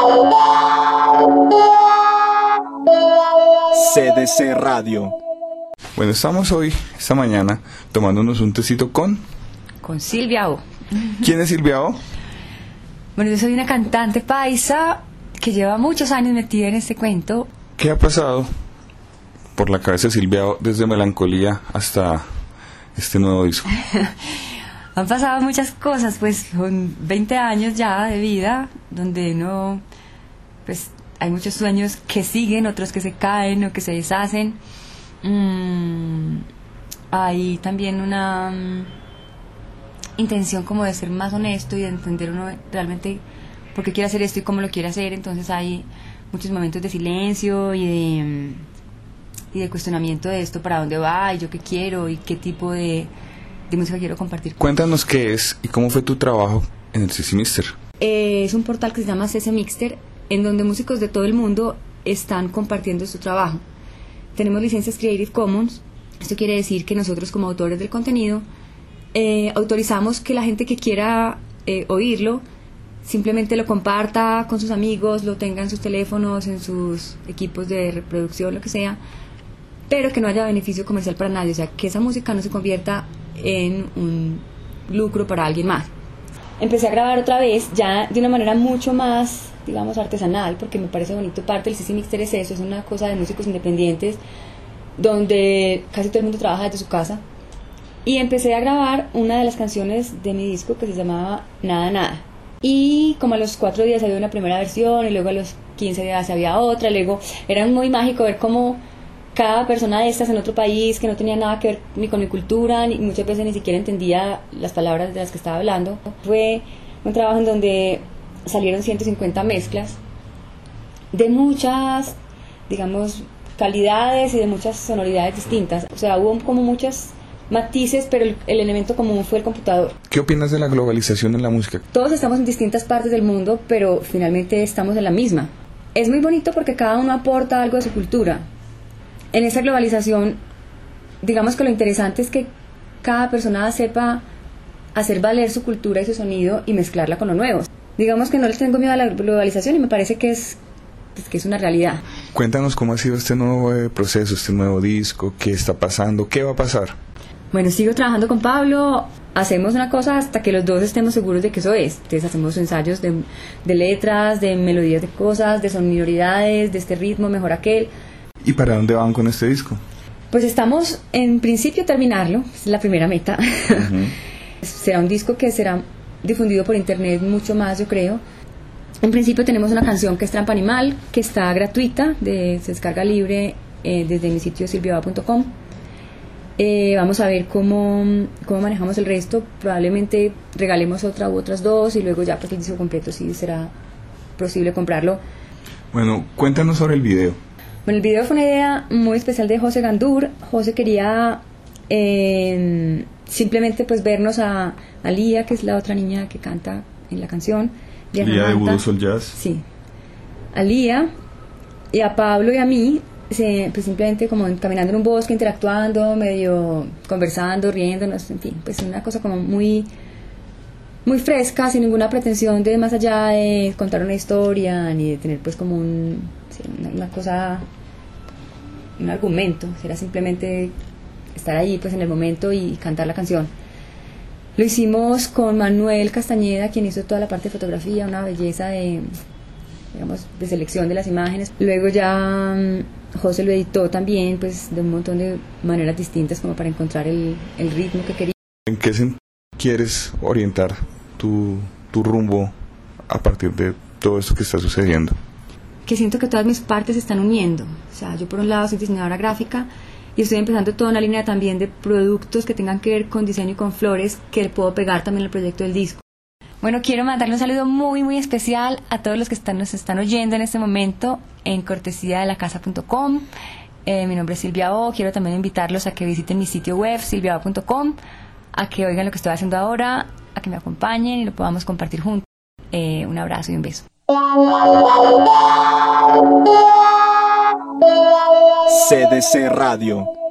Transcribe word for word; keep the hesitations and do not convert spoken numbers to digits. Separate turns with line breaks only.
C D C Radio.
Bueno, estamos hoy, esta mañana, tomándonos un tecito con...
Con Silvia O.
¿Quién es Silvia O?
Bueno, yo soy una cantante paisa que lleva muchos años metida en este cuento.
¿Qué ha pasado por la cabeza de Silvia O desde Melancolía hasta este nuevo disco?
Han pasado muchas cosas, pues con veinte años ya de vida, donde uno, pues hay muchos sueños que siguen, otros que se caen o que se deshacen. Mm, hay también una um, intención como de ser más honesto y de entender uno realmente por qué quiere hacer esto y cómo lo quiere hacer. Entonces hay muchos momentos de silencio y de, um, y de cuestionamiento de esto, para dónde va y yo qué quiero y qué tipo de, de música quiero compartir.
Cuéntanos qué es y cómo fue tu trabajo en el C C Mixter.
Eh, es un portal que se llama C C Mixter, en donde músicos de todo el mundo están compartiendo su trabajo. Tenemos licencias Creative Commons. Esto quiere decir que nosotros, como autores del contenido, eh, autorizamos que la gente que quiera eh, oírlo simplemente lo comparta con sus amigos, lo tenga en sus teléfonos, en sus equipos de reproducción, lo que sea, pero que no haya beneficio comercial para nadie, o sea, que esa música no se convierta en un lucro para alguien más. Empecé a grabar otra vez, ya de una manera mucho más, digamos, artesanal, porque me parece bonito. Parte del C C Mixter es eso, es una cosa de músicos independientes, donde casi todo el mundo trabaja desde su casa. Y empecé a grabar una de las canciones de mi disco que se llamaba Nada Nada. Y como a los cuatro días había una primera versión, y luego a los quince días había otra, y luego era muy mágico ver cómo cada persona de estas en otro país, que no tenía nada que ver ni con mi cultura, ni muchas veces ni siquiera entendía las palabras de las que estaba hablando. Fue un trabajo en donde salieron ciento cincuenta mezclas de muchas, digamos, calidades y de muchas sonoridades distintas. O sea, hubo como muchos matices, pero el, el elemento común fue el computador.
¿Qué opinas de la globalización en la música?
Todos estamos en distintas partes del mundo, pero finalmente estamos en la misma. Es muy bonito porque cada uno aporta algo de su cultura. En esa globalización, digamos que lo interesante es que cada persona sepa hacer valer su cultura y su sonido y mezclarla con lo nuevo. Digamos que no les tengo miedo a la globalización y me parece que es, pues, que es una realidad.
Cuéntanos cómo ha sido este nuevo eh, proceso, este nuevo disco, qué está pasando, qué va a pasar.
Bueno, sigo trabajando con Pablo, hacemos una cosa hasta que los dos estemos seguros de que eso es. Entonces hacemos ensayos de, de letras, de melodías de cosas, de sonoridades, de este ritmo, mejor aquel.
¿Y para dónde van con este disco?
Pues estamos en principio a terminarlo, es la primera meta. Uh-huh. Será un disco que será difundido por internet mucho más, yo creo. En principio tenemos una canción que es Trampa Animal, que está gratuita, de, se descarga libre eh, desde mi sitio silvia o punto com. Eh, vamos a ver cómo, cómo manejamos el resto. Probablemente regalemos otra u otras dos y luego ya, porque el disco completo sí será posible comprarlo.
Bueno, cuéntanos sobre el video.
Bueno, el video fue una idea muy especial de José Gandur. José quería eh, simplemente pues vernos a, a Lía, que es la otra niña que canta en la canción.
Lía de Voodoo Soul Jazz.
Sí. A Lía y a Pablo y a mí, se, pues simplemente como caminando en un bosque, interactuando, medio conversando, riéndonos, en fin, pues una cosa como muy, muy fresca, sin ninguna pretensión de más allá de contar una historia, ni de tener pues como un... Sí, una, una cosa, un argumento, era simplemente estar ahí pues en el momento y cantar la canción. Lo hicimos con Manuel Castañeda, quien hizo toda la parte de fotografía, una belleza de, digamos, de selección de las imágenes. Luego ya um, José lo editó también, pues de un montón de maneras distintas como para encontrar el, el ritmo que quería.
¿En qué sen- quieres orientar tu, tu rumbo a partir de todo esto que está sucediendo?
Que siento que todas mis partes se están uniendo. O sea, yo por un lado soy diseñadora gráfica y estoy empezando toda una línea también de productos que tengan que ver con diseño y con flores, que puedo pegar también al proyecto del disco. Bueno, quiero mandarle un saludo muy muy especial a todos los que están, nos están oyendo en este momento en cortesía de la casa punto com. Eh, mi nombre es Silvia O. Quiero también invitarlos a que visiten mi sitio web silvia o punto com, a que oigan lo que estoy haciendo ahora, a que me acompañen y lo podamos compartir juntos. Eh, un abrazo y un beso.
C D C Radio.